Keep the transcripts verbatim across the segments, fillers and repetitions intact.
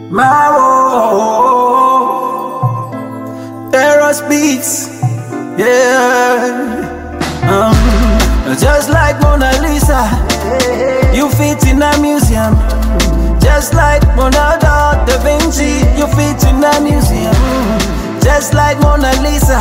Maro, Eros Beats, yeah. Um, just like Mona Lisa, you fit in a museum. Just like Mona Da Vinci, you fit in a museum. Just like Mona Lisa,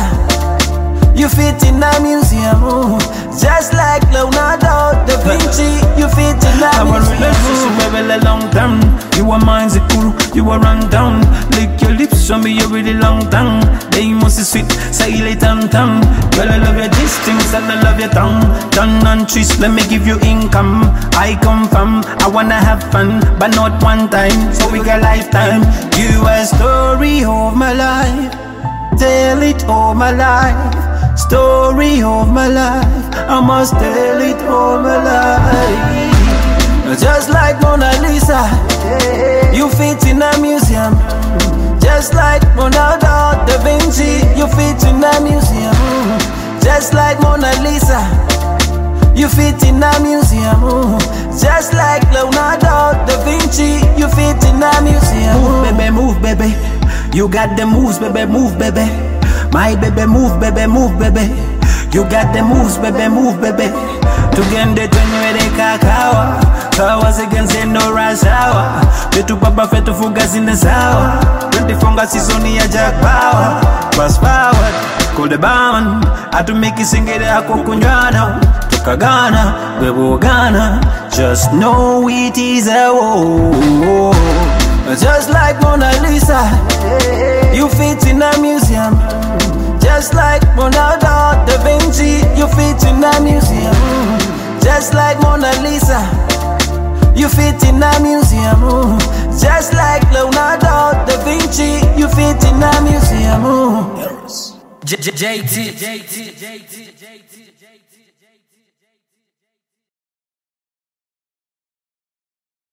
you fit in a museum. Just like Leonardo da Vinci, you fit in a museum. Our relationship will a long time. You are mine, the cool, you are run down. Lick your lips, show me your really long tongue. They must be sweet, say it and tongue. Girl, I love your distance and I love your tongue. Tongue and twist, let me give you income. I come from, I wanna have fun, but not one time, so we got lifetime. You are a story of my life, tell it all my life. Story of my life, I must tell it all my life. Just like Mona Lisa, you fit in a museum. Just like Mona Da Vinci, you fit in a museum. Just like Mona Lisa, you fit in a museum. Just like Leonardo da Vinci, you fit in a museum. Move baby, move baby, you got the moves baby, move baby. My baby, move, baby, move, baby. You got the moves, baby, move, baby. To get the twenty where they kakawa. Powers against the no rush hour. Betu papa fetu fugas in the sour. Twenty funga season ya jack power. Fast forward, call the band. I to make it sing it a kukunjana. Toka Ghana, bebo Ghana. Just know it is a woe. Just like Mona Lisa, you fit in a museum. Just like Mona Da Vinci, you fit in a museum. Just like Mona Lisa, you fit in a museum. Just like Leonardo da Vinci, you fit in a museum. J J T